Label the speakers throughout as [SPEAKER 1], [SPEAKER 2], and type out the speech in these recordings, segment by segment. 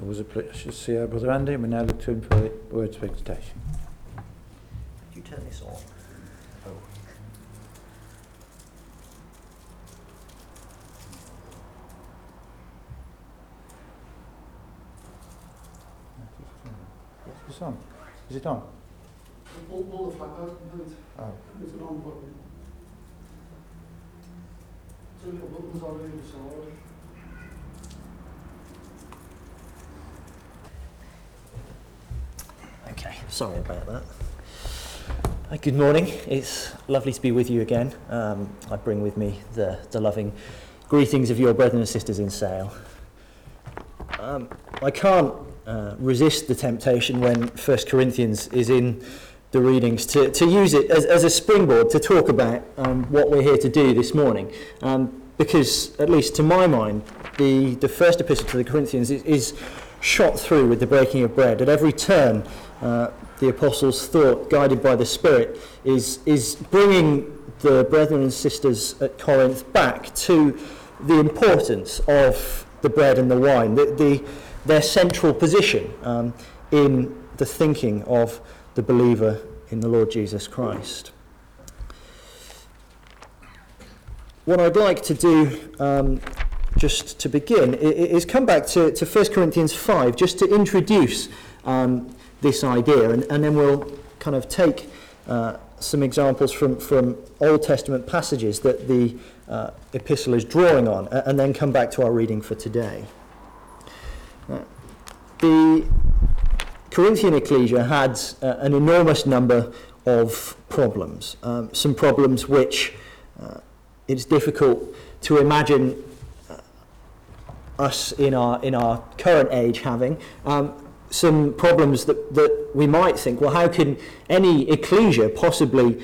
[SPEAKER 1] Always a pleasure to see our Brother Andy, and we now look to him for the words of exhortation.
[SPEAKER 2] Could you turn this on? Oh.
[SPEAKER 1] What's this on? Is it on?
[SPEAKER 3] All the flat out.
[SPEAKER 1] Oh.
[SPEAKER 3] It's an on button. Two little buttons on either side.
[SPEAKER 2] Okay, sorry about that. Good morning. It's lovely to be with you again. I bring with me the loving greetings of your brethren and sisters in Sale. I can't resist the temptation when 1 Corinthians is in the readings to use it as a springboard to talk about what we're here to do this morning. Because, at least to my mind, the first epistle to the Corinthians is shot through with the breaking of bread. At every turn, the apostles' thought, guided by the Spirit, is bringing the brethren and sisters at Corinth back to the importance of the bread and the wine, their central position in the thinking of the believer in the Lord Jesus Christ. What I'd like to do, just to begin, is come back to 1 Corinthians 5, just to introduce this idea, and then we'll kind of take some examples from Old Testament passages that the epistle is drawing on, and then come back to our reading for today. The Corinthian ecclesia had an enormous number of problems, some problems which it's difficult to imagine us in our current age having. Some problems that we might think, well, how can any ecclesia possibly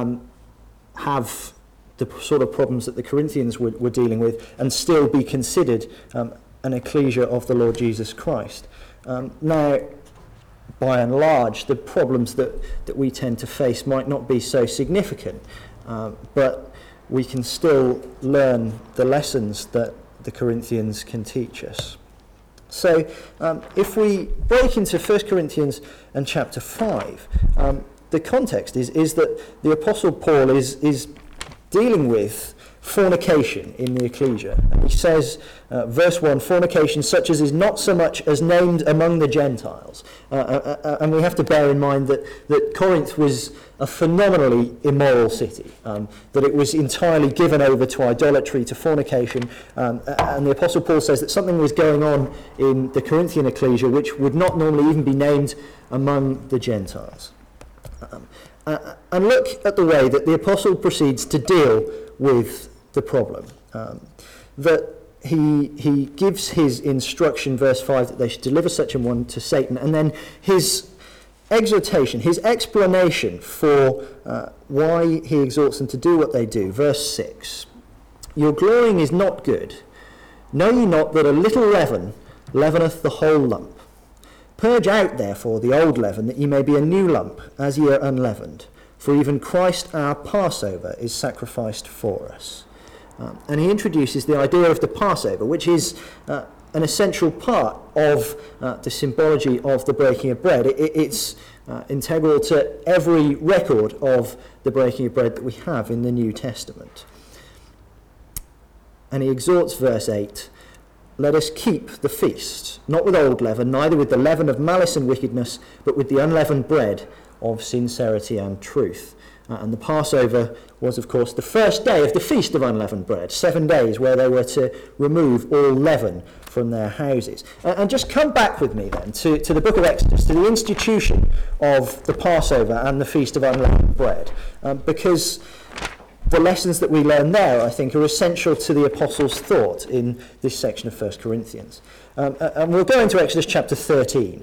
[SPEAKER 2] have the sort of problems that the Corinthians were dealing with and still be considered an ecclesia of the Lord Jesus Christ? Now, by and large, the problems that we tend to face might not be so significant, but we can still learn the lessons that the Corinthians can teach us. So, if we break into 1 Corinthians and chapter 5, the context is that the Apostle Paul is dealing with fornication in the ecclesia. And he says, verse 1, fornication such as is not so much as named among the Gentiles. And we have to bear in mind that Corinth was a phenomenally immoral city, that it was entirely given over to idolatry, to fornication, and the Apostle Paul says that something was going on in the Corinthian ecclesia which would not normally even be named among the Gentiles. And look at the way that the Apostle proceeds to deal with the problem. That he gives his instruction, verse 5, that they should deliver such a one to Satan, and then his exhortation, his explanation for why he exhorts them to do what they do. Verse 6, your glorying is not good. Know ye not that a little leaven leaveneth the whole lump? Purge out therefore the old leaven, that ye may be a new lump, as ye are unleavened. For even Christ our Passover is sacrificed for us. And he introduces the idea of the Passover, which is an essential part of the symbology of the breaking of bread. It's integral to every record of the breaking of bread that we have in the New Testament. And he exhorts, verse 8, let us keep the feast, not with old leaven, neither with the leaven of malice and wickedness, but with the unleavened bread of sincerity and truth. And the Passover was, of course, the first day of the Feast of Unleavened Bread, 7 days where they were to remove all leaven from their houses. And just come back with me then to the book of Exodus, to the institution of the Passover and the Feast of Unleavened Bread, because the lessons that we learn there, I think, are essential to the Apostles' thought in this section of 1 Corinthians. And we'll go into Exodus chapter 13.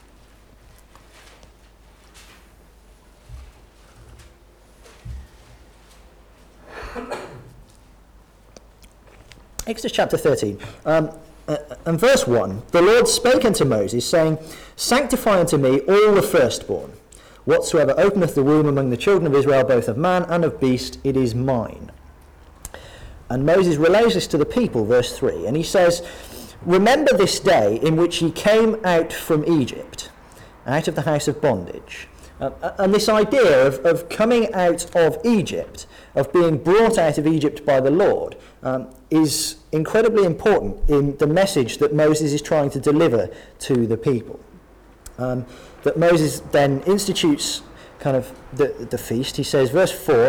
[SPEAKER 2] Exodus chapter 13, and verse 1, the Lord spake unto Moses, saying, sanctify unto me all the firstborn. Whatsoever openeth the womb among the children of Israel, both of man and of beast, it is mine. And Moses relays this to the people, verse 3, and he says, remember this day in which ye came out from Egypt, out of the house of bondage. And this idea of coming out of Egypt, of being brought out of Egypt by the Lord, is incredibly important in the message that Moses is trying to deliver to the people. That Moses then institutes kind of the feast. He says, verse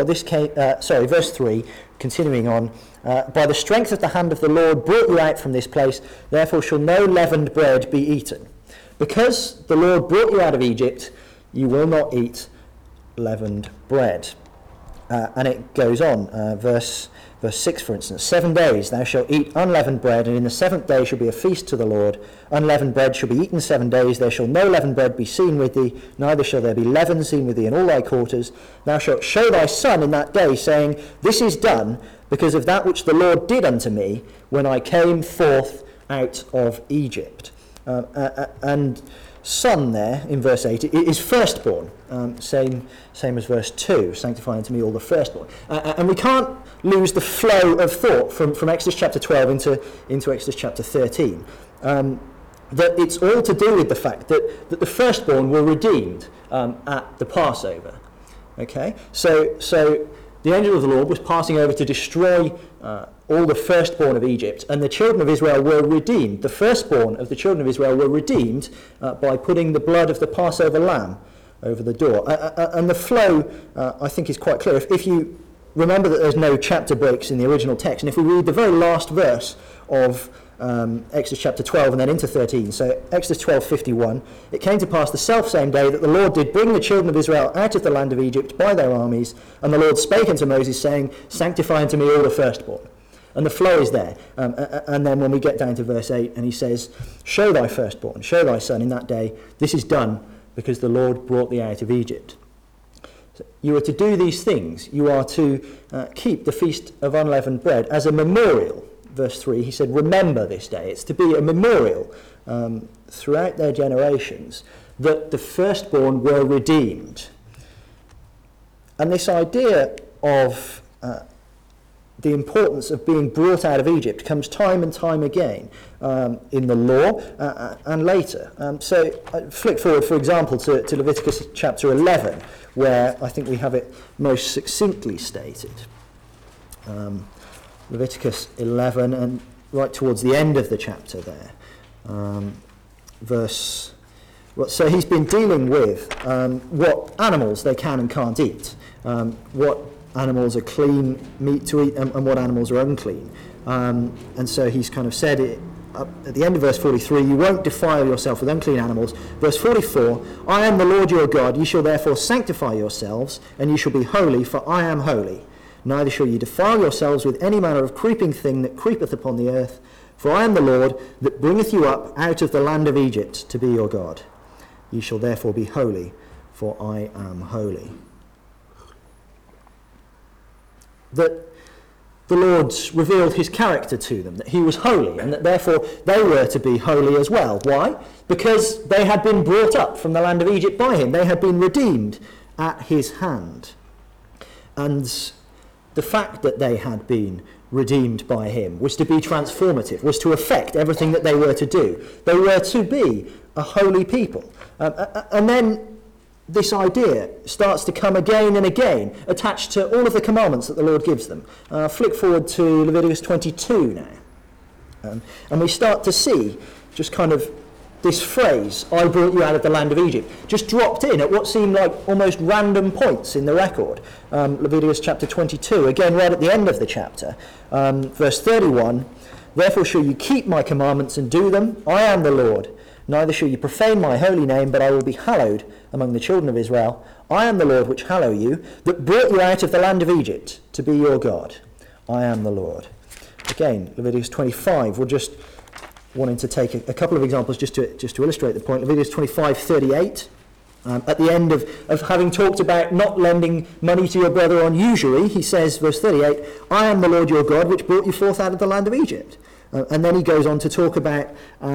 [SPEAKER 2] 3, continuing on, by the strength of the hand of the Lord brought you out from this place, therefore shall no leavened bread be eaten. Because the Lord brought you out of Egypt, you will not eat leavened bread. And it goes on, verse 6 for instance, 7 days thou shalt eat unleavened bread, and in the 7th day shall be a feast to the Lord. Unleavened bread shall be eaten 7 days, there shall no leavened bread be seen with thee, neither shall there be leaven seen with thee in all thy quarters. Thou shalt show thy son in that day, saying, this is done because of that which the Lord did unto me when I came forth out of Egypt. And son there in verse 8 is firstborn, same as verse 2, sanctify unto me all the firstborn. And we can't lose the flow of thought from Exodus chapter 12 into Exodus chapter 13. That it's all to do with the fact that the firstborn were redeemed at the Passover. Okay, so the angel of the Lord was passing over to destroy all the firstborn of Egypt, and the children of Israel were redeemed. The firstborn of the children of Israel were redeemed by putting the blood of the Passover lamb over the door. And the flow, I think, is quite clear. If you remember that there's no chapter breaks in the original text, and if we read the very last verse of Exodus chapter 12 and then into 13, so Exodus 12:51, it came to pass the selfsame day that the Lord did bring the children of Israel out of the land of Egypt by their armies, and the Lord spake unto Moses, saying, sanctify unto me all the firstborn. And the flow is there. And then when we get down to verse 8, and he says, show thy firstborn, show thy son in that day, this is done because the Lord brought thee out of Egypt. So you are to do these things. You are to keep the feast of unleavened bread as a memorial. Verse 3, he said, remember this day. It's to be a memorial throughout their generations that the firstborn were redeemed. And this idea of the importance of being brought out of Egypt comes time and time again in the law and later. So flick forward, for example, to Leviticus chapter 11, where I think we have it most succinctly stated. Leviticus 11, and right towards the end of the chapter there, so he's been dealing with what animals they can and can't eat, what animals are clean meat to eat and what animals are unclean. And so he's kind of said it at the end of verse 43, you won't defile yourself with unclean animals. Verse 44, I am the Lord your God, ye shall therefore sanctify yourselves, and ye shall be holy, for I am holy. Neither shall ye defile yourselves with any manner of creeping thing that creepeth upon the earth, for I am the Lord that bringeth you up out of the land of Egypt to be your God. Ye shall therefore be holy, for I am holy. That the Lord revealed his character to them, that he was holy, and that therefore they were to be holy as well. Why? Because they had been brought up from the land of Egypt by him. They had been redeemed at his hand. And the fact that they had been redeemed by him was to be transformative, was to affect everything that they were to do. They were to be a holy people. And then this idea starts to come again and again, attached to all of the commandments that the Lord gives them. Flick forward to Leviticus 22 now. And we start to see just kind of this phrase, I brought you out of the land of Egypt, just dropped in at what seemed like almost random points in the record. Leviticus chapter 22, again right at the end of the chapter, verse 31, therefore shall you keep my commandments and do them, I am the Lord. Neither shall you profane my holy name, but I will be hallowed among the children of Israel. I am the Lord which hallow you, that brought you out of the land of Egypt to be your God. I am the Lord. Again, Leviticus 25, we're just wanting to take a couple of examples just to illustrate the point. Leviticus 25:38, at the end of having talked about not lending money to your brother on usury, he says, verse 38, I am the Lord your God, which brought you forth out of the land of Egypt. And then he goes on to talk about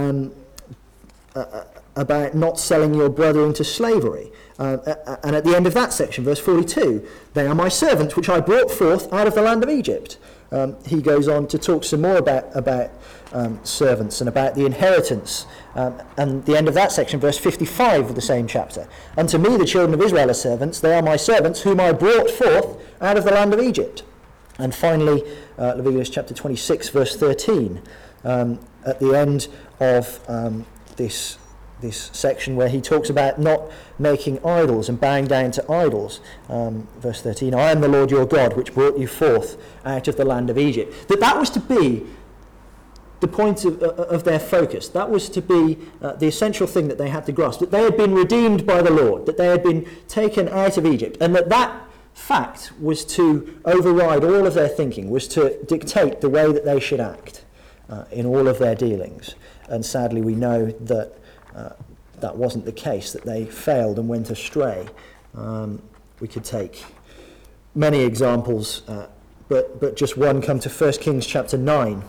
[SPEAKER 2] not selling your brother into slavery. And at the end of that section, verse 42, they are my servants which I brought forth out of the land of Egypt. he goes on to talk some more about servants and about the inheritance. And the end of that section, verse 55 of the same chapter. Unto me the children of Israel are servants. They are my servants, whom I brought forth out of the land of Egypt. And finally, Leviticus chapter 26, verse 13, at the end of this section where he talks about not making idols and bowing down to idols. Verse 13, I am the Lord your God, which brought you forth out of the land of Egypt. That was to be the point of their focus. That was to be the essential thing that they had to grasp, that they had been redeemed by the Lord, that they had been taken out of Egypt, and that fact was to override all of their thinking, was to dictate the way that they should act in all of their dealings. And sadly we know that that wasn't the case, that they failed and went astray. We could take many examples, but just one come to 1 Kings chapter 9.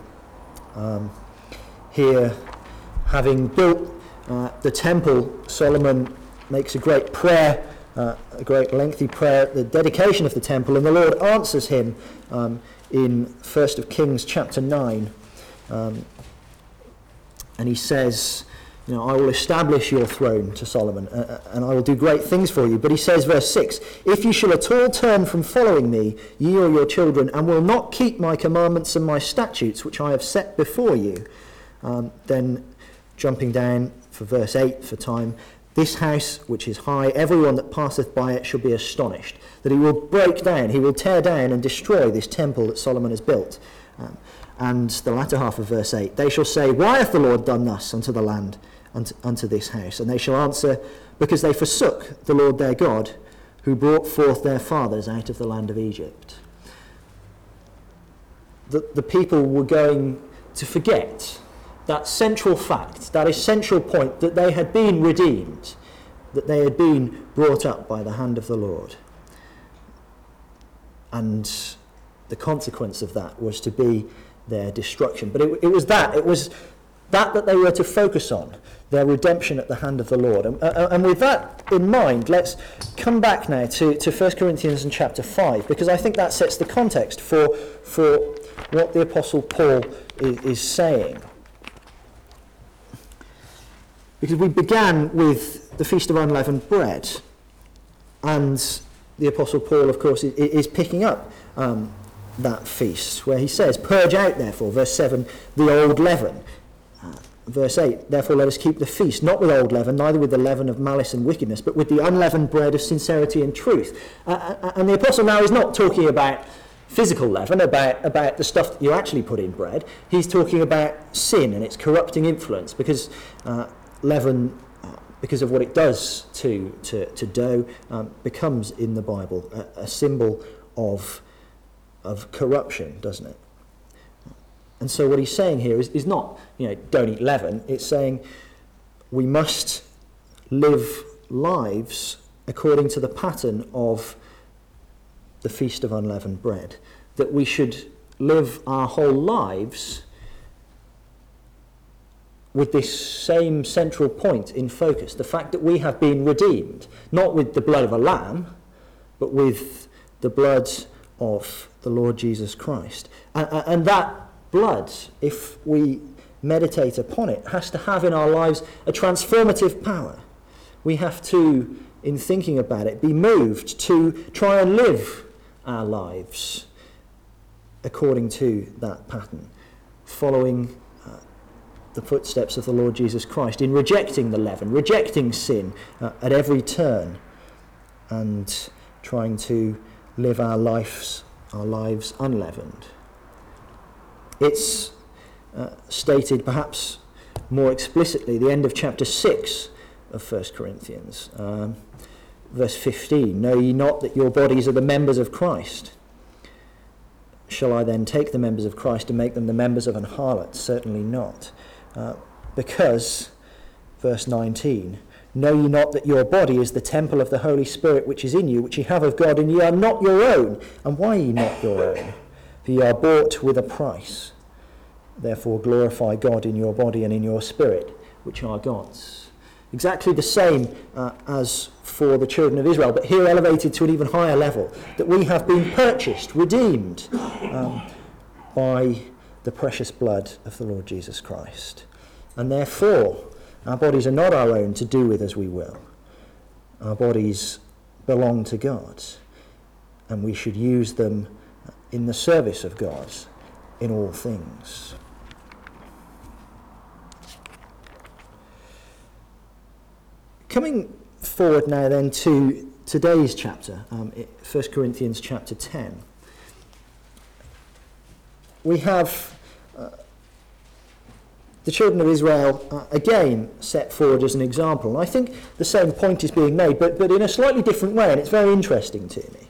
[SPEAKER 2] Here, having built the temple, Solomon makes a great prayer, a great lengthy prayer at the dedication of the temple, and the Lord answers him in 1 Kings chapter 9. And he says, I will establish your throne to Solomon, and I will do great things for you. But he says, verse 6, if you shall at all turn from following me, ye or your children, and will not keep my commandments and my statutes, which I have set before you. Then, jumping down for verse 8 for time, this house which is high, everyone that passeth by it shall be astonished, that he will break down, he will tear down and destroy this temple that Solomon has built. And the latter half of verse 8, they shall say, why hath the Lord done thus unto the land, unto this house? And they shall answer, because they forsook the Lord their God, who brought forth their fathers out of the land of Egypt. The people were going to forget that central fact, that essential point, that they had been redeemed, that they had been brought up by the hand of the Lord. And the consequence of that was to be their destruction. But it was that they were to focus on, their redemption at the hand of the Lord. And with that in mind, let's come back now to 1 Corinthians in chapter 5, because I think that sets the context for what the Apostle Paul is saying. Because we began with the Feast of Unleavened Bread, and the Apostle Paul, of course, is picking up that feast, where he says, purge out, therefore, verse 7, the old leaven. Verse 8, therefore let us keep the feast, not with old leaven, neither with the leaven of malice and wickedness, but with the unleavened bread of sincerity and truth. And the Apostle now is not talking about physical leaven, about the stuff that you actually put in bread. He's talking about sin and its corrupting influence, because leaven, because of what it does to dough, becomes in the Bible a symbol of corruption, doesn't it? And so what he's saying here is not, don't eat leaven. It's saying we must live lives according to the pattern of the Feast of Unleavened Bread. That we should live our whole lives with this same central point in focus. The fact that we have been redeemed, not with the blood of a lamb, but with the blood of the Lord Jesus Christ. And that blood, if we meditate upon it, has to have in our lives a transformative power. We have to, in thinking about it, be moved to try and live our lives according to that pattern, following the footsteps of the Lord Jesus Christ in rejecting the leaven, rejecting sin at every turn, and trying to live our lives unleavened. It's stated perhaps more explicitly, the end of chapter 6 of 1 Corinthians, verse 15, know ye not that your bodies are the members of Christ? Shall I then take the members of Christ and make them the members of an harlot? Certainly not. Because, verse 19, know ye not that your body is the temple of the Holy Spirit which is in you, which ye have of God, and ye are not your own? And why are ye not your own? For ye are bought with a price. Therefore glorify God in your body and in your spirit, which are God's. Exactly the same as for the children of Israel, but here elevated to an even higher level, that we have been purchased, redeemed, by the precious blood of the Lord Jesus Christ. And therefore, our bodies are not our own to do with as we will. Our bodies belong to God, and we should use them in the service of God in all things. Coming forward now then to today's chapter, 1 Corinthians chapter 10, we have the children of Israel again set forward as an example. And I think the same point is being made, but in a slightly different way, and it's very interesting to me.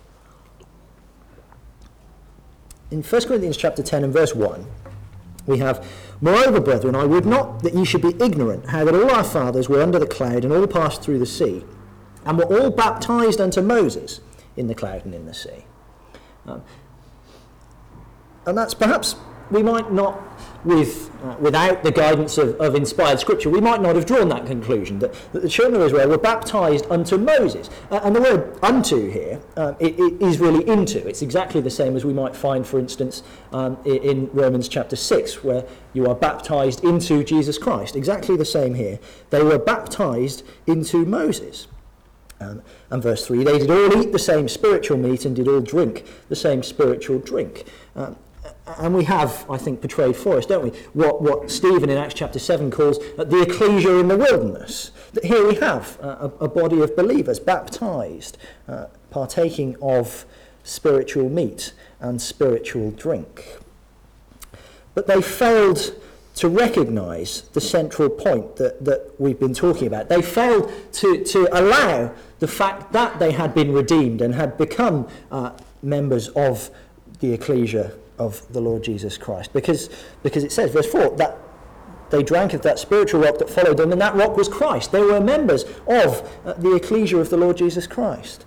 [SPEAKER 2] In 1 Corinthians chapter 10 and verse 1, we have, "Moreover, brethren, I would not that ye should be ignorant how that all our fathers were under the cloud and all passed through the sea, and were all baptized unto Moses in the cloud and in the sea." And that's perhaps, we might not, without the guidance of inspired scripture, we might not have drawn that conclusion, that the children of Israel were baptized unto Moses. And the word unto here, it is really into. It's exactly the same as we might find, for instance, in Romans chapter 6, where you are baptized into Jesus Christ. Exactly the same here. They were baptized into Moses. And verse 3, they did all eat the same spiritual meat and did all drink the same spiritual drink. And we have, I think, portrayed for us, don't we, what Stephen in Acts chapter 7 calls the ecclesia in the wilderness. That here we have a body of believers baptized, partaking of spiritual meat and spiritual drink. But they failed to recognise the central point that we've been talking about. They failed to allow the fact that they had been redeemed and had become members of the ecclesia of the Lord Jesus Christ. Because it says, verse 4, that they drank of that spiritual rock that followed them, and that rock was Christ. They were members of the ecclesia of the Lord Jesus Christ.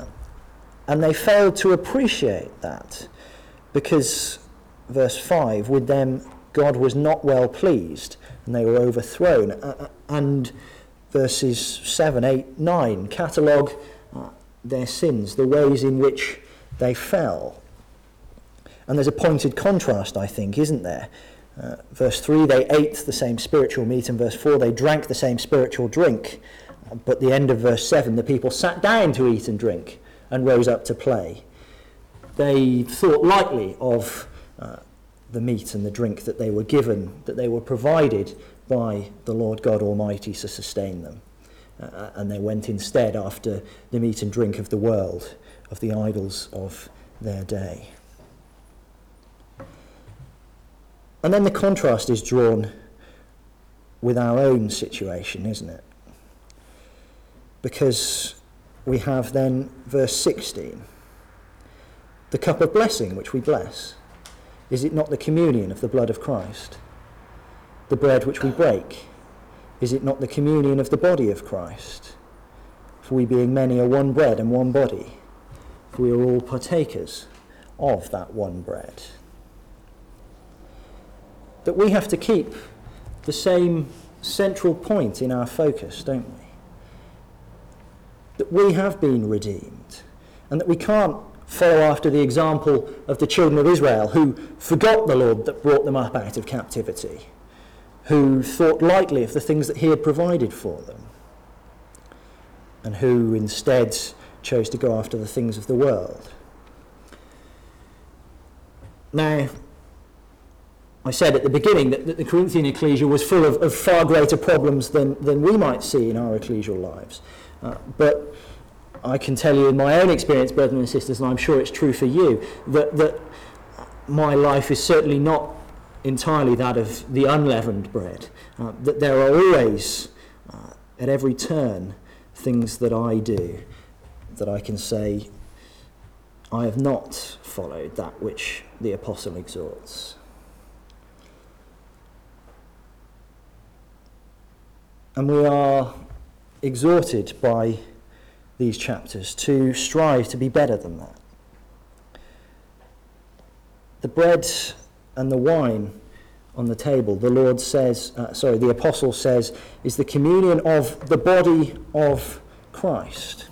[SPEAKER 2] And they failed to appreciate that, because, verse 5, with them God was not well pleased, and they were overthrown. And verses 7, 8, 9 catalogue their sins, the ways in which they fell. And there's a pointed contrast, I think, isn't there? Verse 3, they ate the same spiritual meat, and verse 4, they drank the same spiritual drink. But the end of verse 7, the people sat down to eat and drink and rose up to play. They thought lightly of the meat and the drink that they were given, that they were provided by the Lord God Almighty to sustain them. And they went instead after the meat and drink of the world, of the idols of their day. And then the contrast is drawn with our own situation, isn't it? Because we have then verse 16, the cup of blessing which we bless. Is it not the communion of the blood of Christ? The bread which we break, is it not the communion of the body of Christ? For we being many are one bread and one body, for we are all partakers of that one bread. That we have to keep the same central point in our focus, don't we? That we have been redeemed, and that we can't follow after the example of the children of Israel, who forgot the Lord that brought them up out of captivity, who thought lightly of the things that he had provided for them, and who instead chose to go after the things of the world. Now, I said at the beginning that the Corinthian ecclesia was full of far greater problems than we might see in our ecclesial lives. But I can tell you in my own experience, brothers and sisters, and I'm sure it's true for you, that my life is certainly not entirely that of the unleavened bread. That there are always, at every turn, things that I do that I can say, I have not followed that which the apostle exhorts. And we are exhorted by these chapters to strive to be better than that. The bread and the wine on the table, the Lord says, the apostle says, is the communion of the body of Christ.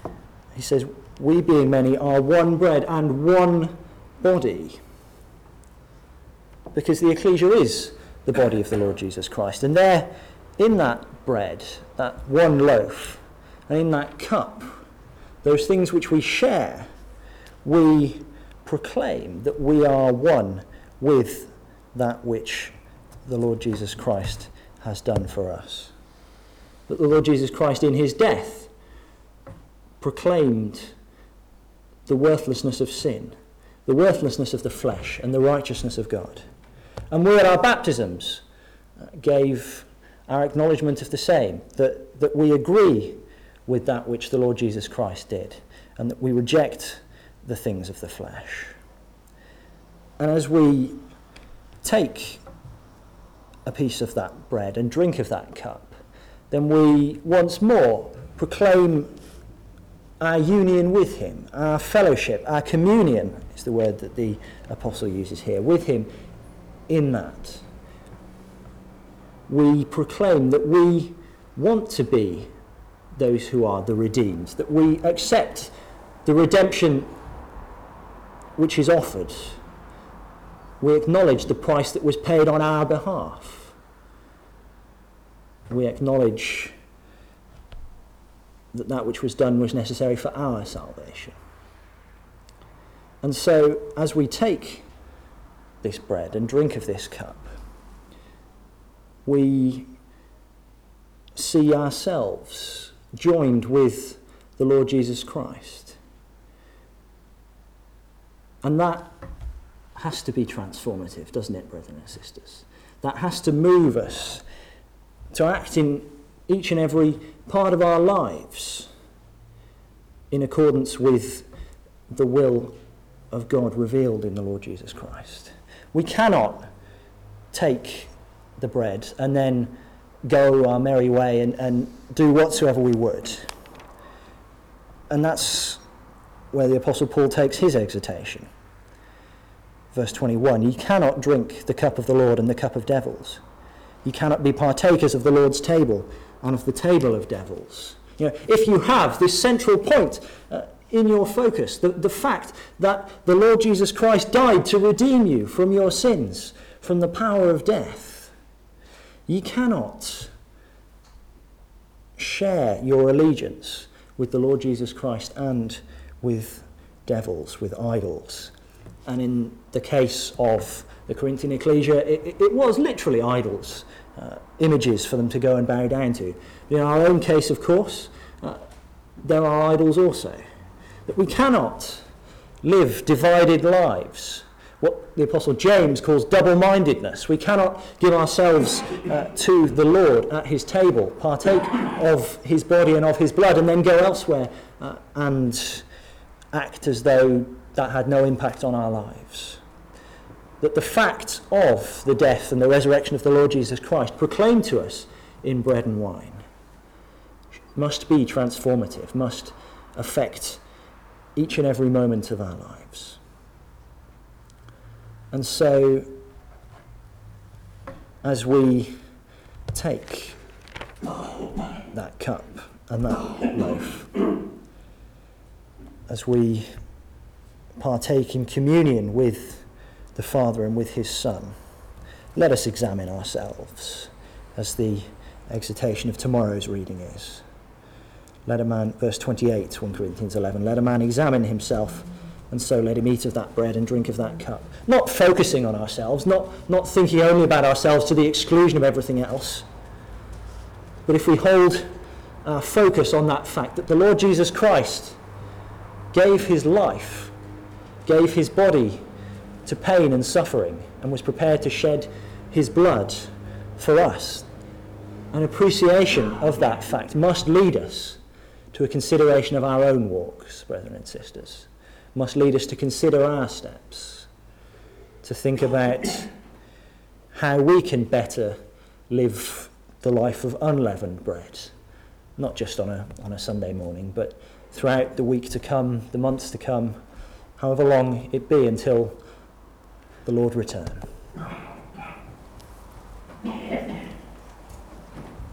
[SPEAKER 2] He says, we being many are one bread and one body. because the ecclesia is the body of the Lord Jesus Christ. And there, in that bread, that one loaf, and in that cup, those things which we share, we proclaim that we are one with that which the Lord Jesus Christ has done for us. That the Lord Jesus Christ in his death proclaimed the worthlessness of sin, the worthlessness of the flesh, and the righteousness of God. And we at our baptisms gave our acknowledgement of the same, that we agree with that which the Lord Jesus Christ did, and that we reject the things of the flesh. And as we take a piece of that bread and drink of that cup, then we once more proclaim our union with him, our fellowship, our communion is the word that the apostle uses here, with him in that. We proclaim that we want to be those who are the redeemed, that we accept the redemption which is offered. We acknowledge the price that was paid on our behalf. We acknowledge that that which was done was necessary for our salvation. And so, as we take this bread and drink of this cup, we see ourselves joined with the Lord Jesus Christ. And that has to be transformative, doesn't it, brethren and sisters? That has to move us to act in each and every part of our lives in accordance with the will of God revealed in the Lord Jesus Christ. We cannot take the bread and then go our merry way and do whatsoever we would. And that's where the Apostle Paul takes his exhortation. Verse 21, ye cannot drink the cup of the Lord and the cup of devils. Ye cannot be partakers of the Lord's table and of the table of devils. You know, if you have this central point in your focus, the fact that the Lord Jesus Christ died to redeem you from your sins, from the power of death, ye cannot share your allegiance with the Lord Jesus Christ and with devils, with idols. And in the case of the Corinthian ecclesia, it was literally idols, images for them to go and bow down to. But in our own case, of course, there are idols also. That we cannot live divided lives, what the Apostle James calls double-mindedness. We cannot give ourselves to the Lord at his table, partake of his body and of his blood, and then go elsewhere and act as though that had no impact on our lives. That the fact of the death and the resurrection of the Lord Jesus Christ proclaimed to us in bread and wine must be transformative, must affect each and every moment of our lives. And so, as we take that cup and that loaf, as we partake in communion with the Father and with his Son, let us examine ourselves, as the exhortation of tomorrow's reading is. Let a man, verse 28, 1 Corinthians 11, let a man examine himself, and so let him eat of that bread and drink of that cup. Not focusing on ourselves, not thinking only about ourselves to the exclusion of everything else, but if we hold our focus on that fact that the Lord Jesus Christ gave his life, gave his body to pain and suffering, and was prepared to shed his blood for us, an appreciation of that fact must lead us to a consideration of our own walks, brethren and sisters, must lead us to consider our steps, to think about how we can better live the life of unleavened bread, not just on a Sunday morning, but throughout the week to come, the months to come, however long it be until the Lord return.